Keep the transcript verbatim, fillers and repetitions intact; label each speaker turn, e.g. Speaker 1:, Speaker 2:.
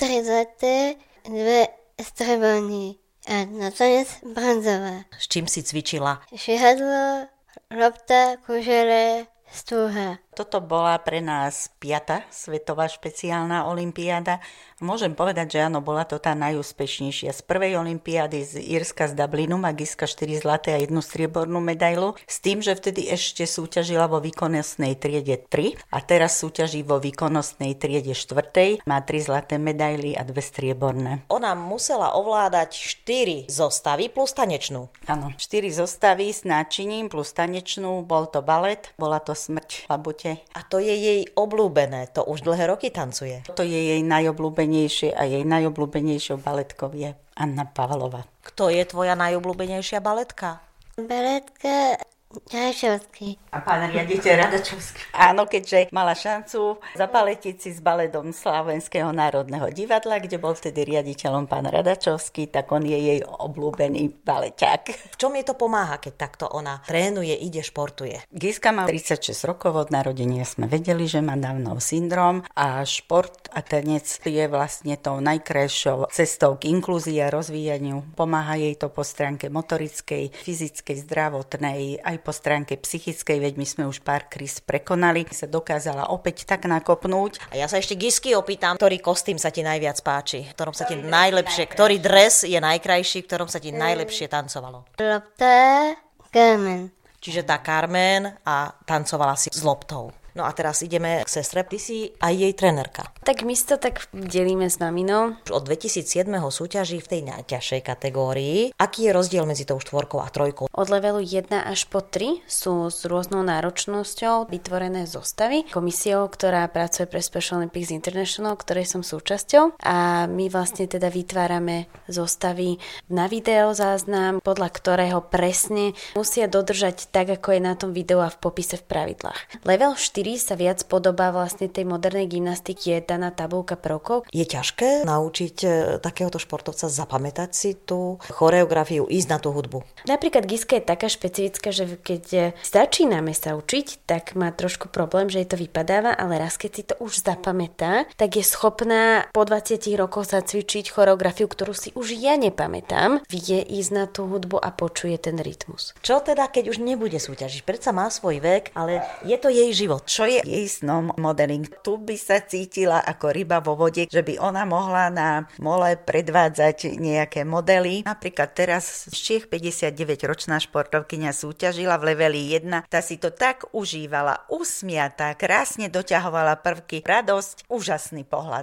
Speaker 1: tri zlaté, dve strebony a nakoniec bronzová.
Speaker 2: S čím si cvičila?
Speaker 1: Švihadlo, lopta, kužele, stúha.
Speaker 3: Toto bola pre nás piata svetová špeciálna olympiáda. Môžem povedať, že áno, bola to tá najúspešnejšia. Z prvej olympiády z Írska z Dublinu má Giska štyri zlaté a jednu striebornú medailu, s tým, že vtedy ešte súťažila vo výkonnostnej triede tri a teraz súťaží vo výkonnostnej triede štvrtej. Má tri zlaté medaily a dve strieborné.
Speaker 2: Ona musela ovládať štyri zostavy plus tanečnú.
Speaker 3: Áno, štyri zostavy s náčiním plus tanečnú, bol to balet, bola to Smrť v labute.
Speaker 2: A to je jej obľúbené, to už dlhé roky tancuje.
Speaker 3: To je jej najobľúbenejšie a jej najobľúbenejšou baletkou je Anna Pavlova.
Speaker 2: Kto je tvoja najobľúbenejšia baletka?
Speaker 1: Baletka Radačovský.
Speaker 3: A pán riaditeľ Radačovský. Áno, keďže mala šancu zapaletiť si s baletom Slovenského národného divadla, kde bol vtedy riaditeľom pán Radačovský, tak on je jej obľúbený baleťák.
Speaker 2: V čom jej to pomáha, keď takto ona trénuje, ide, športuje?
Speaker 3: Giska má tridsaťšesť rokov, od narodenia sme vedeli, že má Downov syndrom a šport a tanec je vlastne tou najkrajšou cestou k inklúzii a rozvíjaniu. Pomáha jej to po stránke motorickej, fyzickej, zdravotnej, aj po stránke psychickej, veď my sme už pár kríz prekonali, sa dokázala opäť tak nakopnúť.
Speaker 2: A ja sa ešte Gisky opýtam, ktorý kostým sa ti najviac páči, v ktorom sa ti najlepšie, ktorý dres je najkrajší, v ktorom sa ti najlepšie tancovalo?
Speaker 1: Lopta, Carmen.
Speaker 2: Čiže tá Carmen a tancovala si s loptou. No a teraz ideme k sestre, ty si aj jej trenérka.
Speaker 4: Tak my si to tak delíme s maminou.
Speaker 2: Od dvetisícsedem súťaží v tej najťažšej kategórii. Aký je rozdiel medzi tou štvorkou a trojkou?
Speaker 4: Od levelu jeden až po tri sú s rôznou náročnosťou vytvorené zostavy komisiou, ktorá pracuje pre Special Olympics International, ktorej som súčasťou. A my vlastne teda vytvárame zostavy na video záznam, podľa ktorého presne musia dodržať tak, ako je na tom videu a v popise v pravidlách. Level štyri sa viac podobá vlastne tej modernej gymnastiky, je daná tabuľka prvkov.
Speaker 2: Je ťažké naučiť takéhoto športovca zapamätať si tú choreografiu, ísť na tú hudbu?
Speaker 4: Napríklad Giska je taká špecifická, že keď začíname sa učiť, tak má trošku problém, že jej to vypadáva, ale raz keď si to už zapamätá, tak je schopná po dvadsiatich rokoch zacvičiť choreografiu, ktorú si už ja nepamätám, vie ísť na tú hudbu a počuje ten rytmus.
Speaker 2: Čo teda, keď už nebude súťažiť? Predsa má svoj vek, ale je to jej život.
Speaker 3: Čo je jej snom modeling? Tu by sa cítila ako ryba vo vode, že by ona mohla na mole predvádzať nejaké modely. Napríklad teraz z Čiech päťdesiatdeväťročná športovkyňa súťažila v leveli jeden. Tá si to tak užívala, usmiatá, krásne doťahovala prvky, radosť, úžasný pohľad.